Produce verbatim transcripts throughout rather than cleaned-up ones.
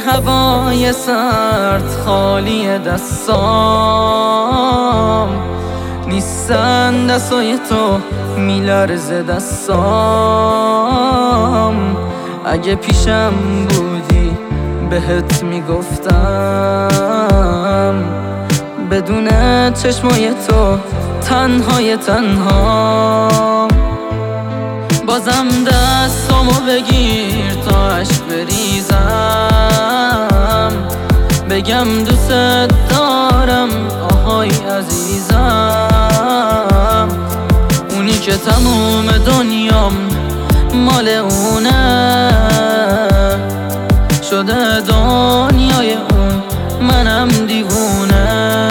هوای سرد خالی دستام، نیستن دستای تو میلرزه دستام. اگه پیشم بودی بهت میگفتم، بدون چشمای تو تنهای تنها. بازم دستامو بگیر تا عشق بریزم، بگم دوست دارم آهای عزیزم. اونی که تموم دنیام مال اونه، شده دنیای اون منم دیوونه.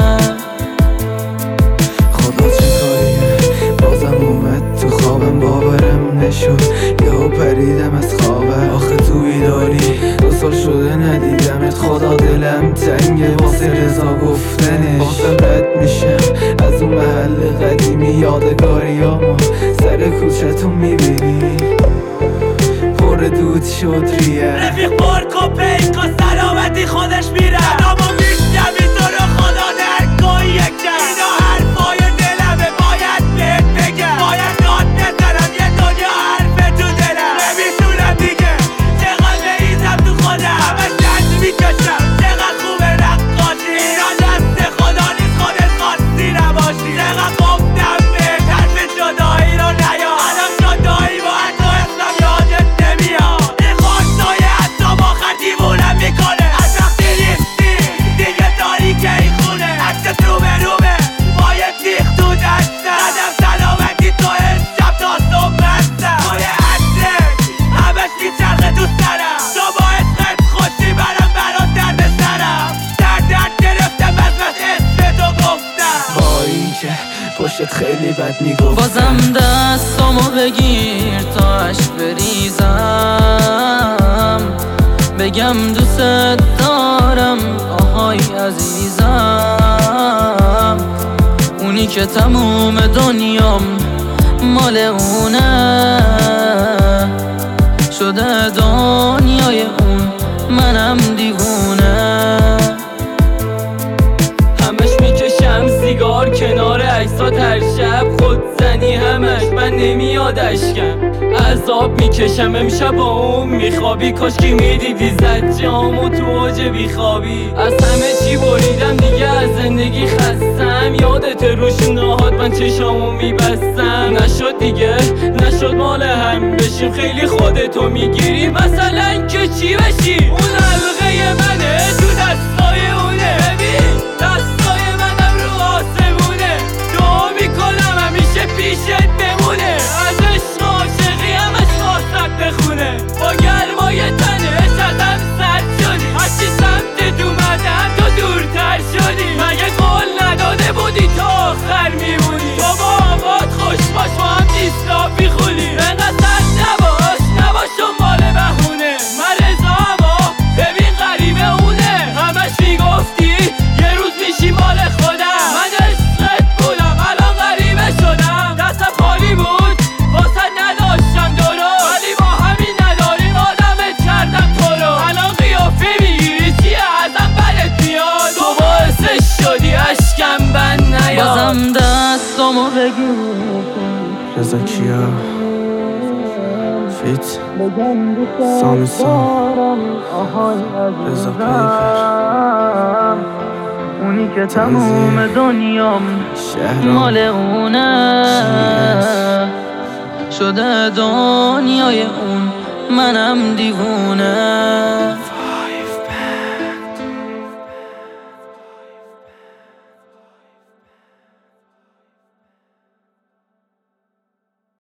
خدا چه کاریه بازم اومد تو خوابم، باورم نشد یهو پریدم از خوابم. آخه تو بیداری دو سال شده ندیدمت، خدا دلم تنگه واسه رضا گفتنش. بازم رد میشم از اون محل قدیمی، یادگاریامو سر کوچتون میبینی پر دود شد ریه. رفیق پارک و پیک و سلامتی خودش میره، آدمو میشنوی تو رو خدا درگاه یکم. اینا حرفای دلمه باید بهت بگم، باید داد بزنم یه دنیا حرف تو دلم. نمیتونم دیگه چقدر بریزم تو خودم، همه دست میکشم چقدر خوبه رقاصی. اینا دست خدا نیست خودت خواستی نباشی. چقدر گفتم بهت حرف جدایی رو نیا، الان جدایی با حتی اسلام یادت نمیاد. این خواستای حتی با خر دیوونم میکنه، از وقتی نیستی دیگه تاریکه این خونه. عکست رومه رومه با یه تیغ تو دستم، قدم سلامتی تو امشب تا صبح بستم. توی عطرت همش میچرخه تو سرم، تو با عشقت خوشی برم برات درد سرم. در درد گرفتم از بس اسم تو گفتم، با این که پشتت خیلی بد میگفت. بازم دستامو بگیر تا عشق بریزم، بگم دوست دارم آهای عزیزم. اونی که تموم دنیام مال اونه، شده دنیای اون منم دیوونه. همش میکشم سیگار کنار عکسات، هر شب خودزنی همش من نمیاد اشکم. عذاب میکشم امشب با اون میخوابی، کاشکی میدیدی زد جامو تو اوج بیخوابی. از همه چی بریدم دیگه از زندگی خستم، یادت روشون نهاد من چشامو میبستم. نشد دیگه نشد مال هم بشیم، خیلی خودتو میگیری مثلا که چی بشی. اون حلقه منه تو دستای اونه، ببین دستای منم رو آسمونه. دعا میکنم همیشه پیشت بمونه، از عشق عاشقی همش خواستم بخونه. با گرمای تنش ازم سرد شدی، هرچی سمتت اومدم تو دورتر شدی. مگه قول نداده بودی تا آخر میمونی؟ تو با آقات خوش باش با هم دیسلافی خولی. انقدر سرد نباش نباش دنبال بهونه. من رضا اما ببین غریبه اونه، همش میگفتی یه روز میشی مال خودم. من عشقت بودم الان غریبه شدم، دستم خالی بود واسه نداشتم درست، ولی با همین نداریم آدمت کردم تو رو. الان قیافه میگیری چیه ازم بدت میاد، تو باعثش شدی اشکم بند نیاد. بازم دستامو بگیر رضا کیا فیت سامی سام رضا پیپر، اونی که تموم دنیام مال اونه، شده دنیای اون منم دیوونه.